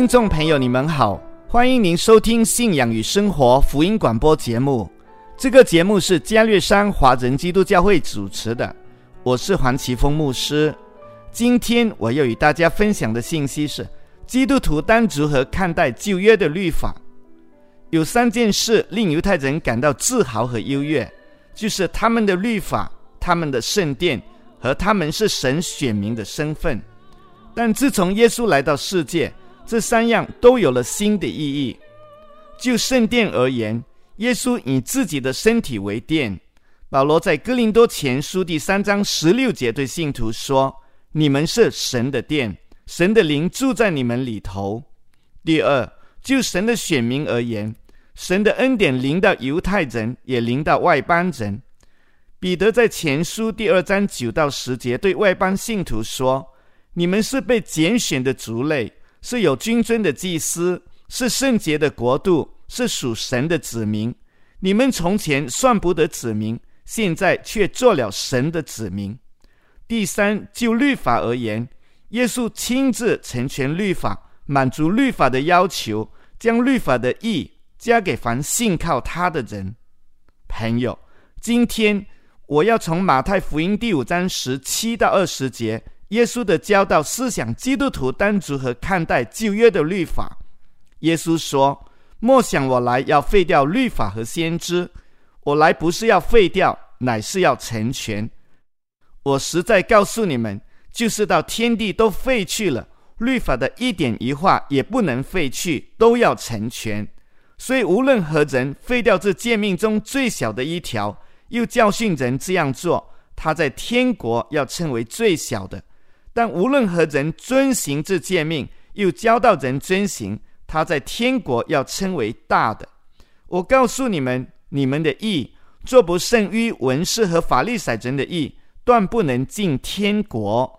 听众朋友你们好，欢迎您收听信仰与生活福音广播节目。这个节目是加略山华人基督教会主持的，我是黄奇峰牧师。今天我要与大家分享的信息是基督徒当如何看待旧约的律法。有3件事令犹太人感到自豪和优越，就是他们的律法、他们的圣殿和他们是神选民的身份。但自从耶稣来到世界，这3样都有了新的意义。就圣殿而言，耶稣以自己的身体为殿。保罗在哥林多前书第3章16节对信徒说，你们是神的殿，神的灵住在你们里头。第二，就神的选民而言，神的恩典临到犹太人，也临到外邦人。彼得在前书第2章9到10节对外邦信徒说，你们是被拣选的族类，是有君尊的祭司，是圣洁的国度，是属神的子民。你们从前算不得子民，现在却做了神的子民。第三，就律法而言，耶稣亲自成全律法，满足律法的要求，将律法的义加给凡信靠他的人。朋友，今天我要从马太福音第5章17到20节耶稣的教导思想基督徒当如何看待旧约的律法。耶稣说，莫想我来要废掉律法和先知，我来不是要废掉，乃是要成全。我实在告诉你们，就是到天地都废去了，律法的一点一画也不能废去，都要成全。所以无论何人废掉这诫命中最小的一条，又教训人这样做，他在天国要称为最小的。但无论何人遵行这诫命，又教导人遵行，他在天国要称为大的。我告诉你们，你们的义若不胜于文士和法利赛人的义，断不能进天国。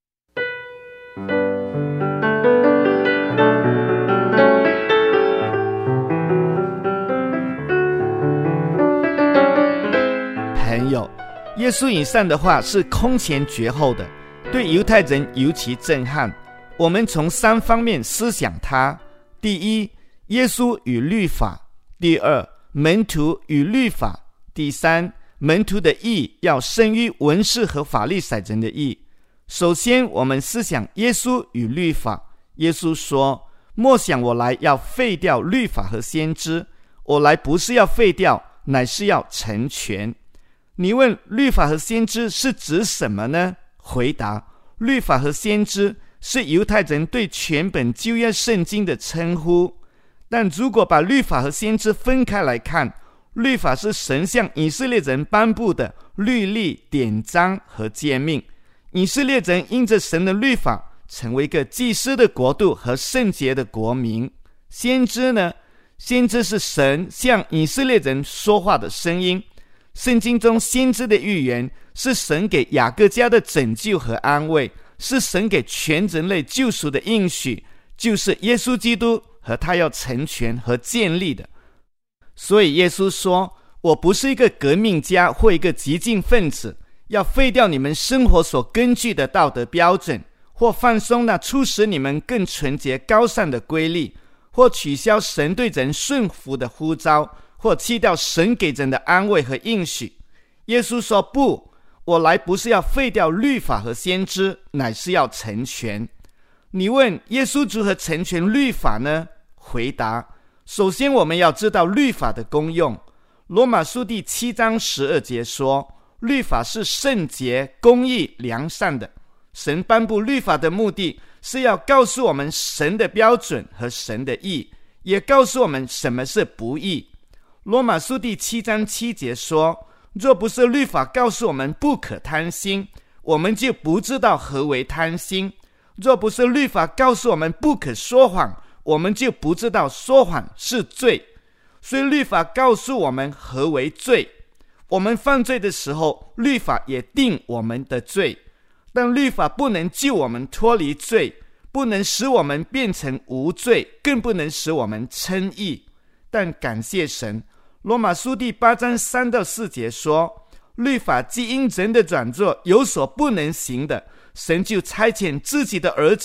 朋友，耶稣以上的话是空前绝后的，对犹太人尤其震撼。我们从3方面思想它。第一，耶稣与律法；第二，门徒与律法；第三，门徒的义要胜于文士和法利赛人的义。首先，我们思想耶稣与律法。耶稣说，莫想我来要废掉律法和先知，我来不是要废掉，乃是要成全。你问律法和先知是指什么呢？回答，律法和先知是犹太人对全本旧约圣经的称呼。但如果把律法和先知分开来看，律法是神向以色列人颁布的律例、典章和诫命。以色列人因着神的律法，成为一个祭司的国度和圣洁的国民。先知呢？先知是神向以色列人说话的声音。圣经中先知的预言是神给雅各家的拯救和安慰，是神给全人类救赎的应许，就是耶稣基督和他要成全和建立的。所以耶稣说，我不是一个革命家或一个激进分子，要废掉你们生活所根据的道德标准，或放松那促使你们更纯洁高尚的规律，或取消神对人顺服的呼召，或弃掉神给人的安慰和应许。耶稣说，不，我来不是要废掉律法和先知，乃是要成全。你问耶稣如何成全律法呢？回答，首先我们要知道律法的功用。罗马书第7章12节说，律法是圣洁、公义、良善的。神颁布律法的目的是要告诉我们神的标准和神的义，也告诉我们什么是不义。罗马书第7章7节说，若不是律法告诉我们不可贪心，我们就不知道何为贪心；若不是律法告诉我们不可说谎，我们就不知道说谎是罪。所以律法告诉我们何为罪。我们犯罪的时候，律法也定我们的罪，但律法不能救我们脱离罪，不能使我们变成无罪，更不能使我们称义。但感谢神，罗马书第8章3到4节说，律法既因人的软弱有所不能行的，神就差遣自己的儿子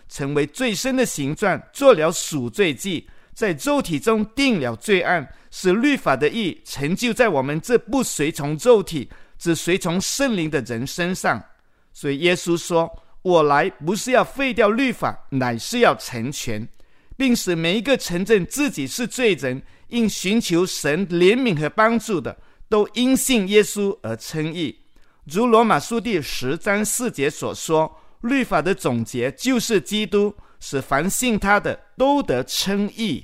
成为最深的形状，做了赎罪祭，在肉体中定了罪案，使律法的义成就在我们这不随从肉体只随从圣灵的人身上。所以耶稣说，我来不是要废掉律法，乃是要成全，并使每一个承认自己是罪人，应寻求神怜悯和帮助的，都因信耶稣而称义。如罗马书第10章4节所说，律法的总结就是基督，使凡信他的都得称义。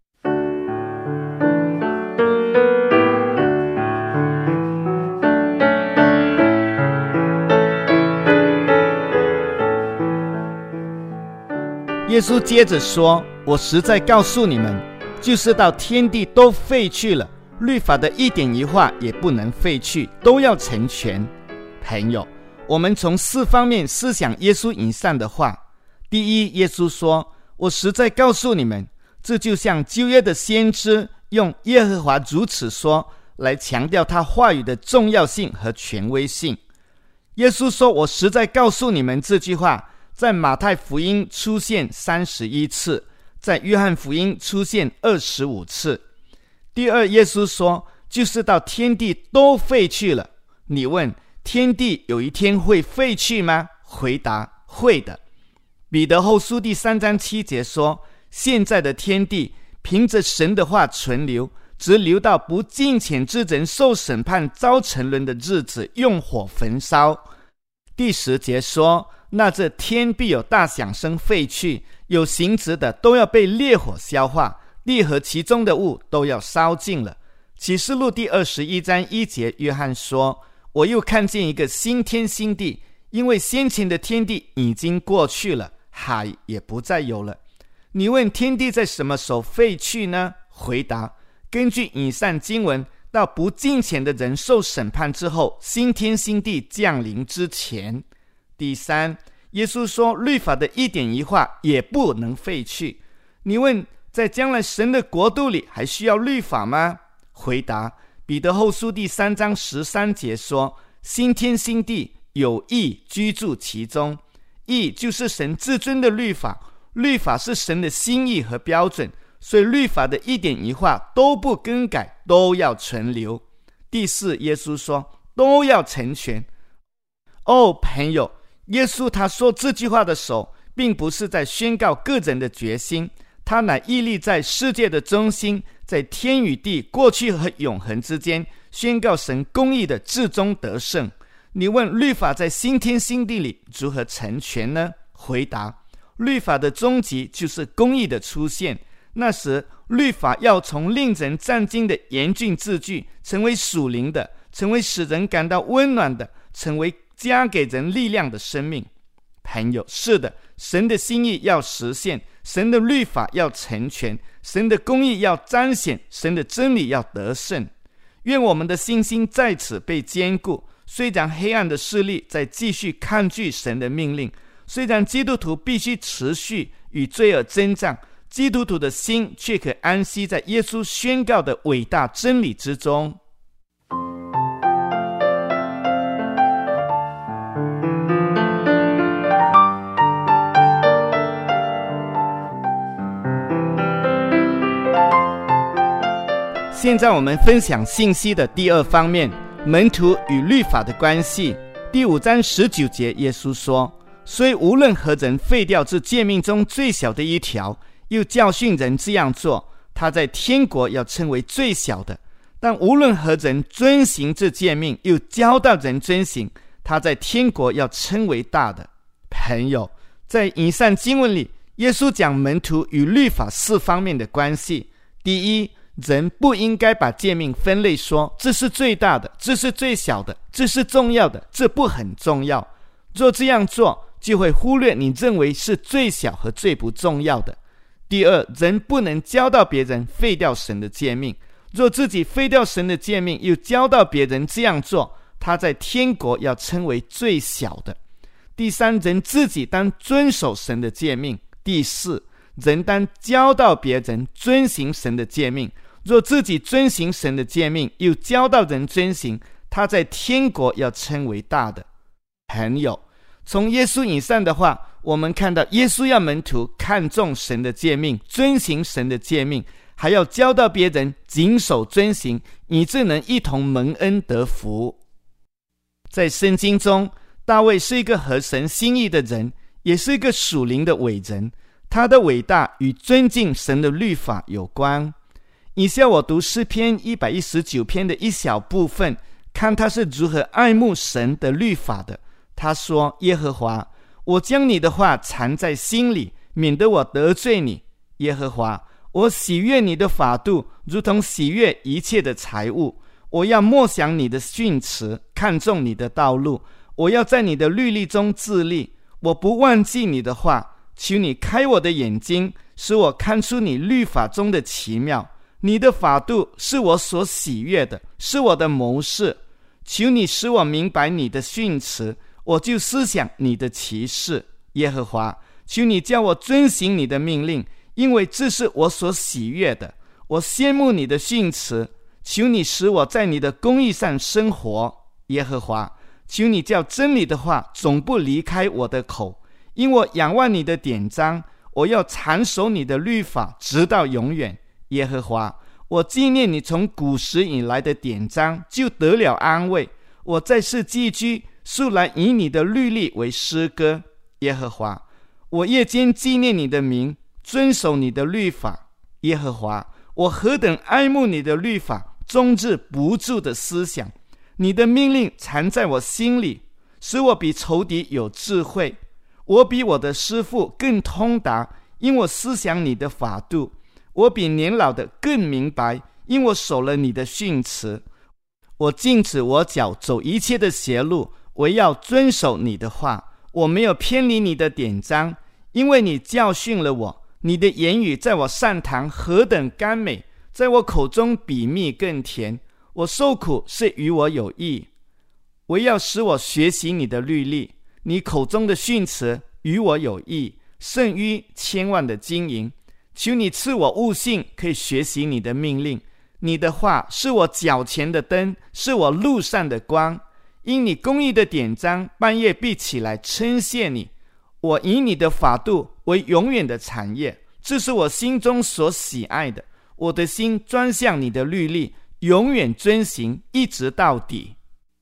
耶稣接着说，我实在告诉你们，就是到天地都废去了，律法的一点一画也不能废去，都要成全。朋友，我们从4方面思想耶稣以上的话。第一，耶稣说，我实在告诉你们，这就像旧约的先知用耶和华如此说来强调他话语的重要性和权威性。耶稣说，我实在告诉你们这句话，在马太福音出现31次，在约翰福音出现25次。第二，耶稣说，就是到天地都废去了。你问，天地有一天会废去吗？回答，会的。彼得后书第3章7节说，现在的天地凭着神的话存留，直留到不敬虔之人受审判遭沉沦的日子，用火焚烧。第10节说，那这天必有大响声废去，有形质的都要被烈火消化，地和其中的物都要烧尽了。启示录第21章1节，约翰说，我又看见一个新天新地，因为先前的天地已经过去了，海也不再有了。你问，天地在什么时候废去呢？回答，根据以上经文，到不敬虔的人受审判之后，新天新地降临之前。第三，耶稣说，律法的一点一画也不能废去。你问，在将来神的国度里还需要律法吗？回答，彼得后书第3章13节说，新天新地有义居住其中。义就是神至尊的律法，律法是神的心意和标准，所以律法的一点一画都不更改，都要存留。第四，耶稣说，都要成全。朋友，耶稣他说这句话的时候，并不是在宣告个人的决心，他乃屹立在世界的中心，在天与地过去和永恒之间，宣告神公义的至终得胜。你问，律法在新天新地里如何成全呢？回答，律法的终极就是公义的出现。那时律法要从令人战惊的严峻字句，成为属灵的，成为使人感到温暖的，成为加给人力量的生命。朋友，是的，神的心意要实现，神的律法要成全，神的公义要彰显，神的真理要得胜。愿我们的信心在此被坚固，虽然黑暗的势力在继续抗拒神的命令，虽然基督徒必须持续与罪恶征战，基督徒的心却可安息在耶稣宣告的伟大真理之中。现在我们分享信息的第二方面，门徒与律法的关系。第5章19节，耶稣说，所以无论何人废掉这诫命中最小的一条，又教训人这样做，他在天国要称为最小的；但无论何人遵行这诫命，又教导人遵行，他在天国要称为大的。朋友，在以上经文里，耶稣讲门徒与律法4方面的关系。第一，人不应该把诫命分类，说这是最大的，这是最小的，这是重要的，这不很重要。若这样做，就会忽略你认为是最小和最不重要的。第二，人不能教导别人废掉神的诫命，若自己废掉神的诫命，又教导别人这样做，他在天国要称为最小的。第三，人自己当遵守神的诫命。第四，人当教导别人遵行神的诫命，若自己遵行神的诫命，又教导人遵行，他在天国要称为大的。朋友， 从耶稣以上的话，我们看到耶稣要门徒看重神的诫命，遵行神的诫命，还要教导别人谨守遵行，以致能一同蒙恩得福。在圣经中，大卫是一个合神心意的人，也是一个属灵的伟人。他的伟大与尊敬神的律法有关。以下我读诗篇119篇的一小部分，看他是如何爱慕神的律法的。他说：耶和华，我将你的话藏在心里，免得我得罪你。耶和华，我喜悦你的法度，如同喜悦一切的财物。我要默想你的训词，看重你的道路。我要在你的律例中自立，我不忘记你的话。求你开我的眼睛，使我看出你律法中的奇妙。你的法度是我所喜悦的，是我的谋士。求你使我明白你的训词，我就思想你的奇事。耶和华，求你叫我遵行你的命令，因为这是我所喜悦的。我羡慕你的训词，求你使我在你的公义上生活。耶和华，求你叫真理的话总不离开我的口，因我仰望你的典章，我要常守你的律法直到永远。耶和华，我纪念你从古时以来的典章，就得了安慰。我在世寄居，素来以你的律例为诗歌。耶和华，我夜间纪念你的名，遵守你的律法。耶和华，我何等爱慕你的律法，终日不住的思想。你的命令藏在我心里，使我比仇敌有智慧。我比我的师傅更通达，因我思想你的法度。我比年老的更明白，因我守了你的训词。我禁止我脚走一切的邪路，我要遵守你的话。我没有偏离你的典章，因为你教训了我。你的言语在我上膛何等甘美，在我口中比蜜更甜。我受苦是与我有益，唯要使我学习你的律例。你口中的训词与我有益，胜于千万的金银。求你赐我悟性，可以学习你的命令。你的话是我脚前的灯，是我路上的光。因你公义的典章，半夜必起来称谢你。我以你的法度为永远的产业，这是我心中所喜爱的。我的心专向你的律例，永远遵行，一直到底。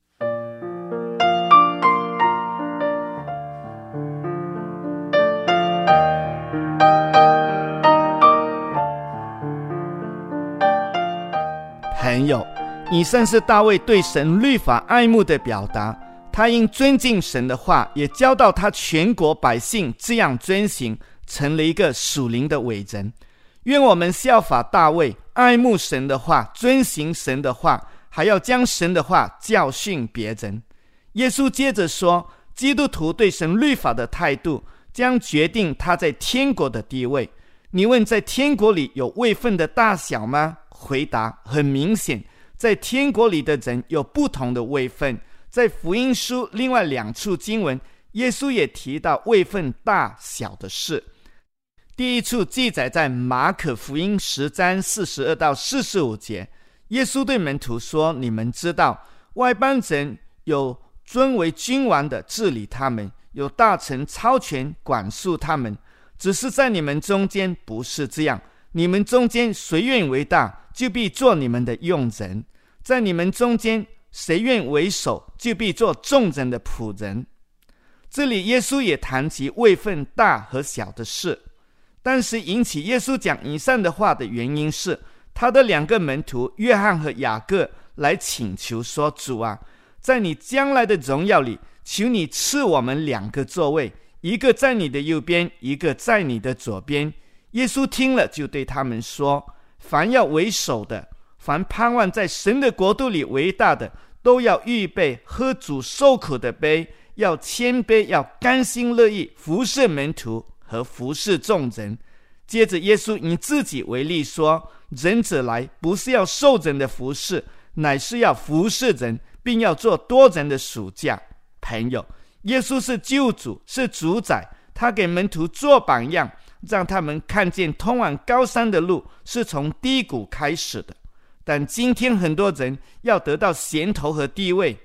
朋友，以上是大卫对神律法爱慕的表达。他因尊敬神的话，也教导他全国百姓这样遵行，成了一个属灵的伟人。愿我们效法大卫，爱慕神的话，遵行神的话，还要将神的话教训别人。耶稣接着说，基督徒对神律法的态度将决定他在天国的地位。你问，在天国里有位分的大小吗？回答很明显，在天国里的人有不同的位分。在福音书另外2处经文，耶稣也提到位分大小的事。第一处记载在马可福音10章42到45节，耶稣对门徒说，你们知道外邦人有尊为君王的治理他们，有大臣超权管束他们，只是在你们中间不是这样。你们中间谁愿为大，就必做你们的用人；在你们中间谁愿为首，就必做众人的仆人。这里耶稣也谈及位分大和小的事，但是引起耶稣讲以上的话的原因是，他的2个门徒约翰和雅各来请求说，主啊，在你将来的荣耀里，求你赐我们2个座位，一个在你的右边，一个在你的左边。耶稣听了，就对他们说，凡要为首的，凡盼望在神的国度里为大的，都要预备喝主受苦的杯，要谦卑，要甘心乐意服侍门徒和服侍众人。接着耶稣以自己为例说，人子来不是要受人的服侍，乃是要服侍人，并要做多人的属下。朋友，耶稣是救主，是主宰，他给门徒做榜样，让他们看见通往高山的路是从低谷开始的。但今天很多人要得到衔头和地位，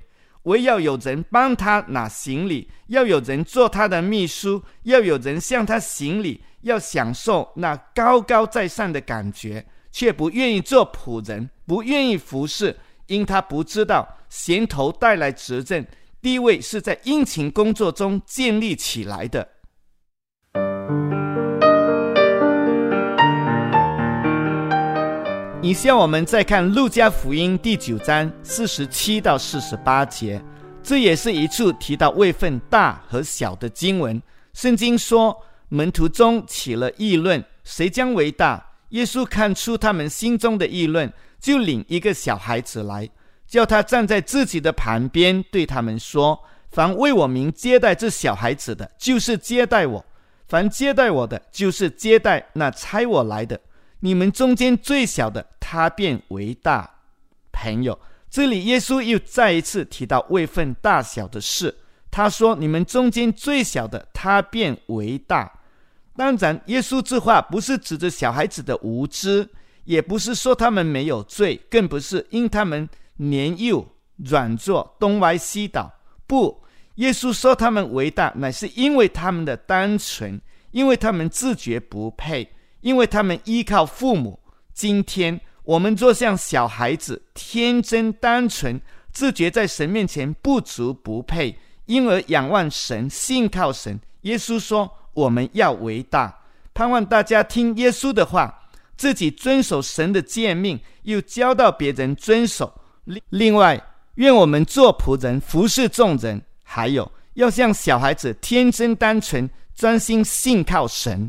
唯要有人帮他拿行李，要有人做他的秘书，要有人向他行礼，要享受那高高在上的感觉，却不愿意做仆人，不愿意服侍，因他不知道衔头带来执政，地位是在殷勤工作中建立起来的。以下我们再看路加福音第9章47到48节，这也是一处提到位分大和小的经文。圣经说，门徒中起了议论，谁将为大？耶稣看出他们心中的议论，就领一个小孩子来，叫他站在自己的旁边，对他们说，凡为我名接待这小孩子的，就是接待我；凡接待我的，就是接待那差我来的。你们中间最小的，他便为大。朋友，这里耶稣又再一次提到位分大小的事。他说，你们中间最小的，他便为大。当然，耶稣这话不是指着小孩子的无知，也不是说他们没有罪，更不是因他们年幼软弱东歪西倒。不，耶稣说他们为大，乃是因为他们的单纯，因为他们自觉不配，因为他们依靠父母。今天我们若像小孩子，天真单纯，自觉在神面前不足不配，因而仰望神，信靠神。耶稣说我们要为大，盼望大家听耶稣的话，自己遵守神的诫命，又教导别人遵守。另外，愿我们做仆人，服侍众人，还有要像小孩子天真单纯，专心信靠神。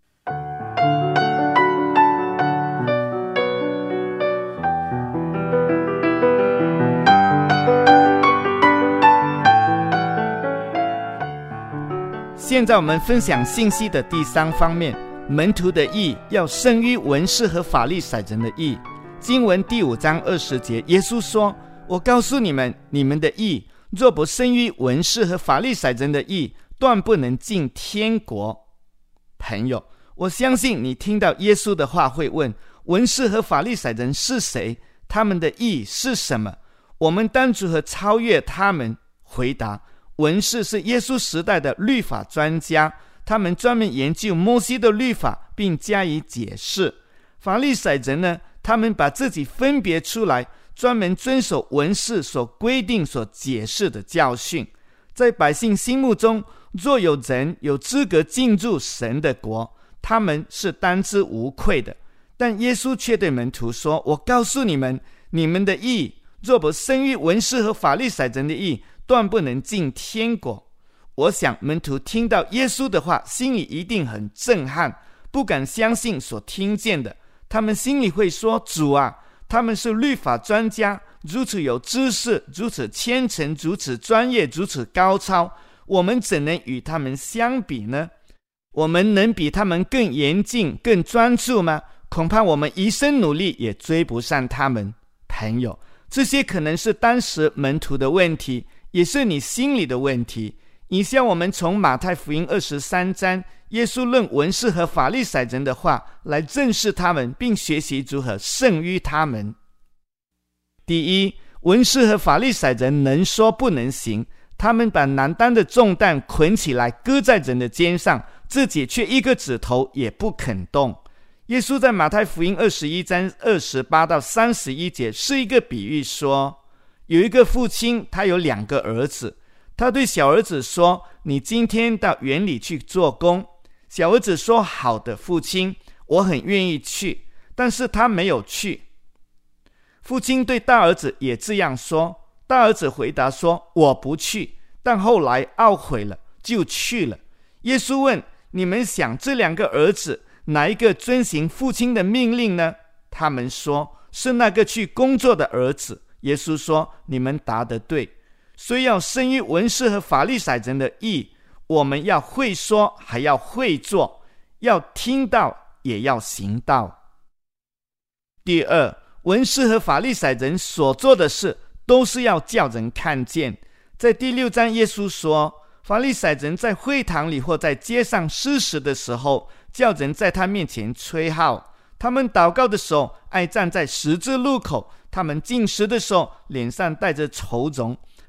现在我们分享信息的第3方面，门徒的义要胜于文士和法利赛人的义。经文第5章20节，耶稣说，我告诉你们，你们的义若不胜于文士和法利赛人的义，断不能进天国。朋友，我相信你听到耶稣的话会问，文士和法利赛人是谁？他们的义是什么？我们当如何超越他们？回答，文士是耶稣时代的律法专家，他们专门研究摩西的律法并加以解释。法利赛人呢，他们把自己分别出来，专门遵守文士所规定所解释的教训。在百姓心目中，若有人有资格进入神的国，他们是当之无愧的。但耶稣却对门徒说，我告诉你们，你们的义若不胜于文士和法利赛人的义，断不能进天国。我想门徒听到耶稣的话，心里一定很震撼，不敢相信所听见的。他们心里会说，主啊，他们是律法专家，如此有知识，如此虔诚，如此专业，如此高超，我们怎能与他们相比呢？我们能比他们更严谨更专注吗？恐怕我们一生努力也追不上他们。朋友，这些可能是当时门徒的问题，也是你心里的问题。以下我们从马太福音23章耶稣论文士和法利赛人的话来认识他们，并学习如何胜于他们。第一，文士和法利赛人能说不能行，他们把难担的重担捆起来搁在人的肩上，自己却一个指头也不肯动。耶稣在马太福音21章28到31节是一个比喻，说有一个父亲，他有2个儿子，他对小儿子说，你今天到园里去做工。小儿子说，好的，父亲，我很愿意去。但是他没有去。父亲对大儿子也这样说，大儿子回答说，我不去。但后来懊悔了，就去了。耶稣问，你们想这2个儿子哪一个遵行父亲的命令呢？他们说，是那个去工作的儿子。耶稣说，你们答得对。虽要胜于文士和法利赛人的义，我们要会说，还要会做，要听到，也要行道。第二，文士和法利赛人所做的事，都是要叫人看见。在第6章，耶稣说，法利赛人在会堂里或在街上施食的时候，叫人在他面前吹号。他们祷告的时候，爱站在十字路口。他们进食的时候，脸上带着愁容，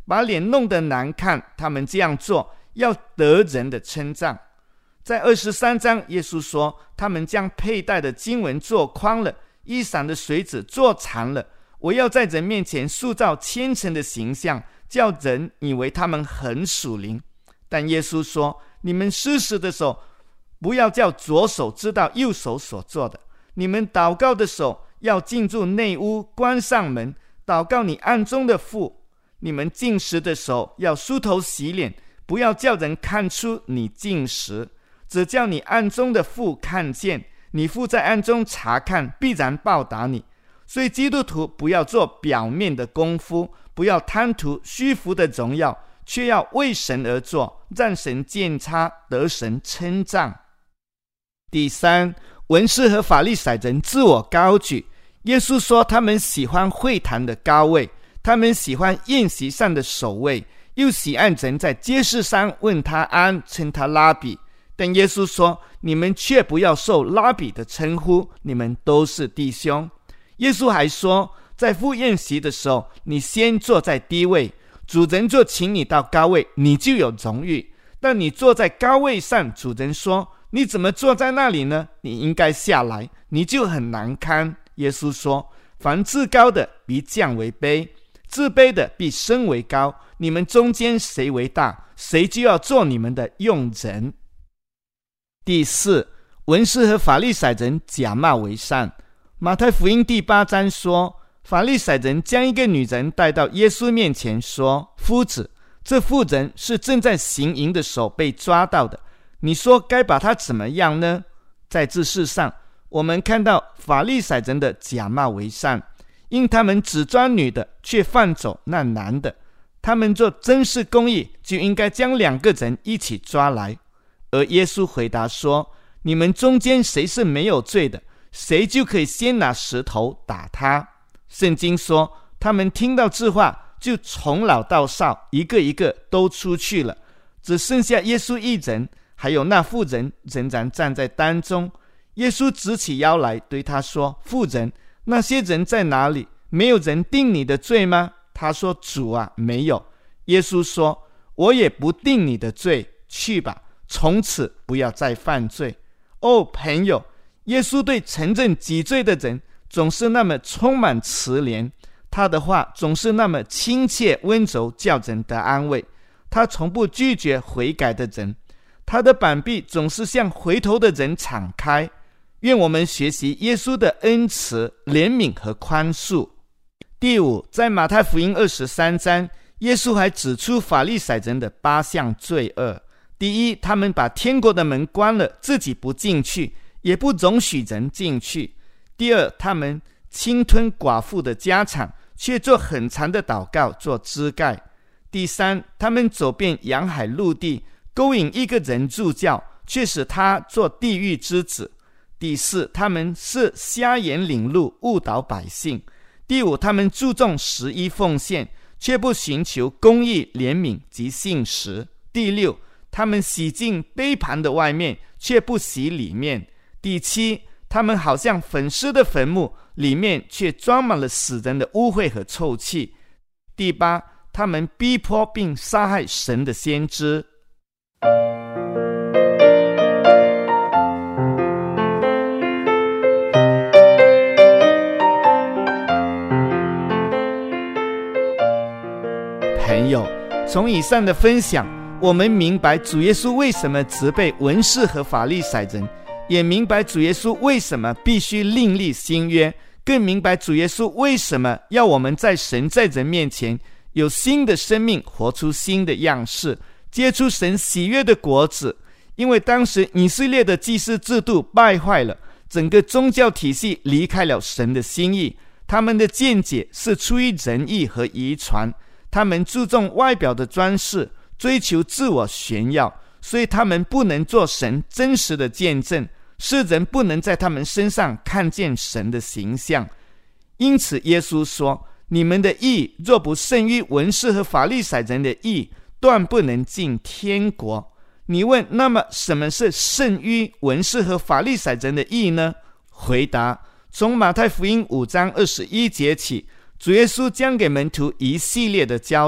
把脸弄得难看，他们这样做要得人的称赞。在23章，耶稣说他们将佩戴的经文做宽了，衣裳的穗子做长了。我要在人面前塑造虔诚的形象，叫人以为他们很属灵。但耶稣说，你们施食的时候，不要叫左手知道右手所做的。你们祷告的时候，要进入内屋，关上门，祷告你暗中的父。你们进食的时候，要梳头洗脸，不要叫人看出你进食，只叫你暗中的父看见。你父在暗中查看，必然报答你。所以基督徒不要做表面的功夫，不要贪图虚浮的荣耀，却要为神而做，让神鉴察，得神称赞。第三，文士和法利赛人自我高举。耶稣说他们喜欢会堂的高位，他们喜欢宴席上的首位，又喜爱人在街市上问他安，称他拉比。但耶稣说，你们却不要受拉比的称呼，你们都是弟兄。耶稣还说，在赴宴席的时候，你先坐在低位，主人就请你到高位，你就有荣誉。但你坐在高位上，主人说，你怎么坐在那里呢？你应该下来，你就很难堪。耶稣说，凡自高的必降为卑，自卑的必升为高。你们中间谁为大，谁就要做你们的用人。第四，文士和法利赛人假冒为善。马太福音第8章说，法利赛人将一个女人带到耶稣面前，说，夫子，这妇人是正在行淫的时候被抓到的，你说该把她怎么样呢？在这世上，我们看到法利赛人的假冒为善，因他们只抓女的，却放走那男的。他们做真实公义，就应该将2个人一起抓来。而耶稣回答说，你们中间谁是没有罪的，谁就可以先拿石头打他。圣经说，他们听到这话，就从老到少，一个一个都出去了，只剩下耶稣一人，还有那妇人仍然站在当中。耶稣直起腰来对他说，妇人，那些人在哪里？没有人定你的罪吗？他说，主啊，没有。耶稣说，我也不定你的罪，去吧，从此不要再犯罪。朋友，耶稣对承认己罪的人总是那么充满慈怜，他的话总是那么亲切温柔，叫人得安慰。他从不拒绝悔改的人，他的膀臂总是向回头的人敞开。愿我们学习耶稣的恩慈、怜悯和宽恕。第五，在马太福音23章，耶稣还指出法利赛人的8项罪恶。第一，他们把天国的门关了，自己不进去，也不容许人进去。第二，他们侵吞寡妇的家产，却做很长的祷告做遮盖。第三，他们走遍洋海陆地，勾引一个人入教，却使他做地狱之子。第四，他们是瞎眼领路，误导百姓。第五，他们注重11奉献，却不寻求公义、怜悯及信实。第六，他们洗净杯盘的外面，却不洗里面。第七，他们好像粉尸的坟墓，里面却装满了死人的污秽和臭气。第八，他们逼迫并杀害神的先知。朋友，从以上的分享，我们明白主耶稣为什么责备文士和法利赛人，也明白主耶稣为什么必须另立新约，更明白主耶稣为什么要我们在神在人面前有新的生命，活出新的样式，结出神喜悦的果子。因为当时以色列的祭司制度败坏了，整个宗教体系离开了神的心意，他们的见解是出于人意和遗传，他们注重外表的装饰，追求自我炫耀，所以他们不能做神真实的见证，世人不能在他们身上看见神的形象。因此耶稣说，你们的义若不胜于文士和法利赛人的义，断不能进天国。你问，那么什么是胜于文士和法利赛人的义呢？回答，从马太福音5章21节起，主耶稣将给门徒一系列的教导，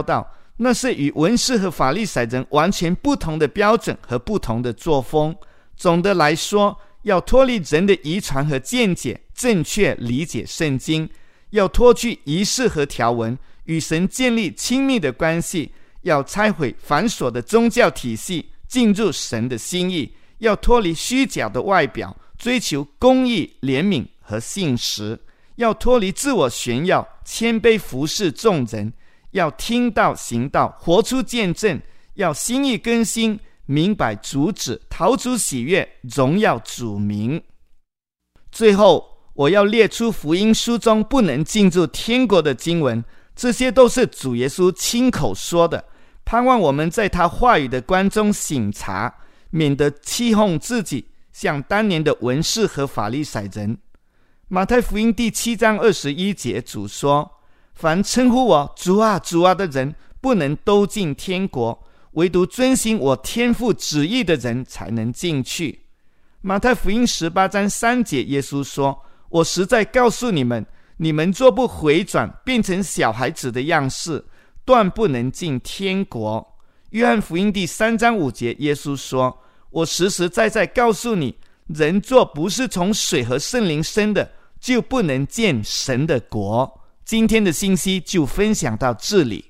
那是与文士和法利赛人完全不同的标准和不同的作风。总的来说，要脱离人的遗传和见解，正确理解圣经，要脱去仪式和条文，与神建立亲密的关系，要拆毁繁琐的宗教体系，进入神的心意，要脱离虚假的外表，追求公义、怜悯和信实，要脱离自我炫耀，谦卑服侍众人，要听道行道，活出见证，要心意更新，明白主旨，讨主喜悦，荣耀主名。最后，我要列出福音书中不能进入天国的经文，这些都是主耶稣亲口说的，盼望我们在他话语的光中省察，免得欺哄自己，像当年的文士和法利赛人。马太福音第7章21节，主说：凡称呼我主啊主啊的人，不能都进天国，唯独遵行我天父旨意的人才能进去。马太福音18章3节，耶稣说：我实在告诉你们，你们若不回转，变成小孩子的样式，断不能进天国。约翰福音第3章5节，耶稣说：我实实在在告诉你，人若不是从水和圣灵生的，就不能见神的国。今天的信息就分享到这里。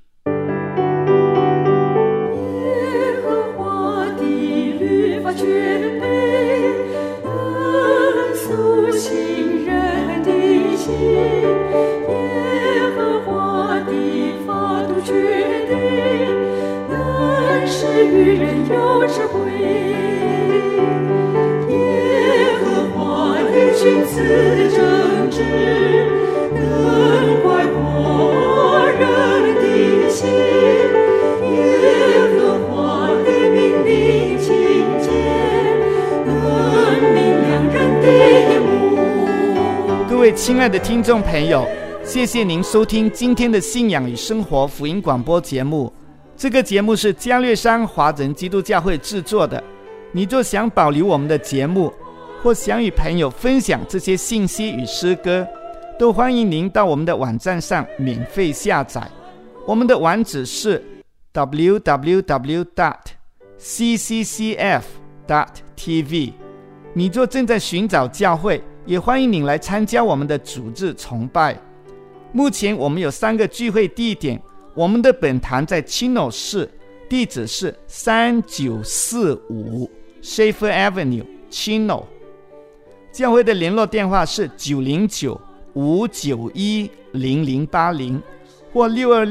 耶和华的律法全备，能苏醒人的心。耶和华的法度确定，能使愚人有智慧。耶和华的君子正直，能快活人的心。耶和华的命令清洁，能明亮人的眼目。 各位亲爱的听众朋友，谢谢您收听今天的信仰与生活福音广播节目。这个节目是加略山华人基督教会制作的。你若想保留我们的节目，或想与朋友分享这些信息与诗歌，都欢迎您到我们的网站上免费下载。我们的网址是 www.cccf.tv。 你若正在寻找教会，也欢迎您来参加我们的主日崇拜。目前我们有3个聚会地点，我们的本堂在青楼市，地址是3945 Schaefer Avenue 青楼。教会的联络电话是909-591-0080或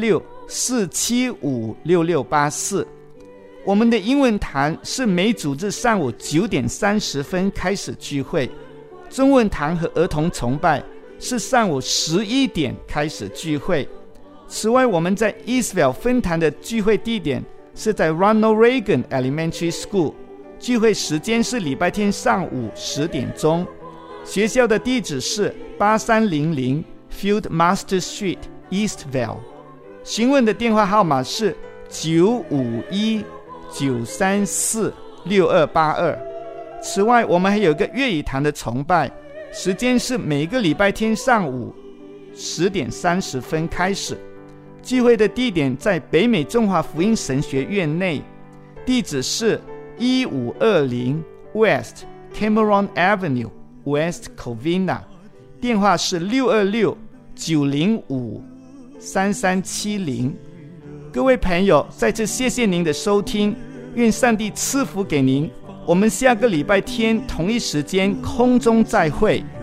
626-475-6684。我们的英文堂是每主日上午9点30分开始聚会，中文堂和儿童崇拜是上午11点开始聚会。此外，我们在 Eastvale 分堂的聚会地点是在 Ronald Reagan Elementary School， 聚会时间是礼拜天上午10点钟。学校的地址是8300 Field Master Street Eastvale。 询问的电话号码是951-934-6282。此外，我们还有一个粤语堂的崇拜，时间是每个礼拜天上午10点30分开始。聚会的地点在北美中华福音神学院内，地址是1520 West Cameron Avenue West Covina， 电话是626-905-3370。各位朋友，在这谢谢您的收听，愿上帝赐福给您。我们下个礼拜天同一时间空中再会。